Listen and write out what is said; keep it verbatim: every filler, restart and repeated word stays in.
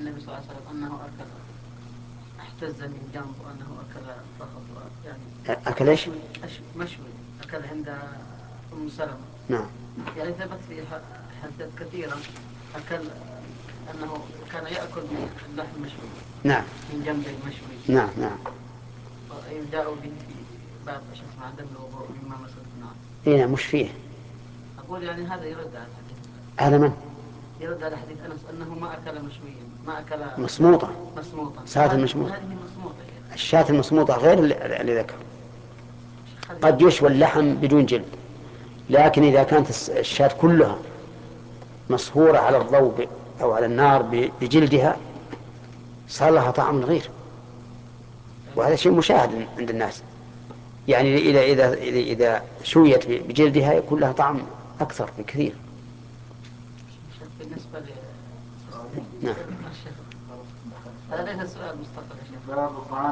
النبي صلى الله عليه وسلم أنه أكل احتز من جنب وأنه أكل فقط يعني أكل إيش؟ مشوي, مشوي أكل عند أم سلمة. نعم. يعني ثبت في حديث كثيرة أكل أنه كان يأكل من اللحم المشوي. نعم. من جنب المشوي. نعم نعم. جاءوا به في باب شو اسمه عدم الوضوء مما مسك النار. إيه مش فيه. أقول يعني هذا يرد على الحديث. هذا من؟ يرد على حديث أنس أنه ما أكل مشويا ما أكل مصموطة. مسموطا. ساعة المشموطة. هذه مصموطة. الشاة المصموطة غير اللي ذكر. قد يشوى اللحم بدون جلد، لكن إذا كانت الشاة كلها مصهورة على الضوء أو على النار بجلدها صار لها طعم غير، وهذا شيء مشاهد عند الناس. يعني إذا إذا إذا, إذا شويت بجلدها يكون لها طعم أكثر بكثير. بالنسبة ل نعم. هذا ليس سؤال مصطفى يا شيخ.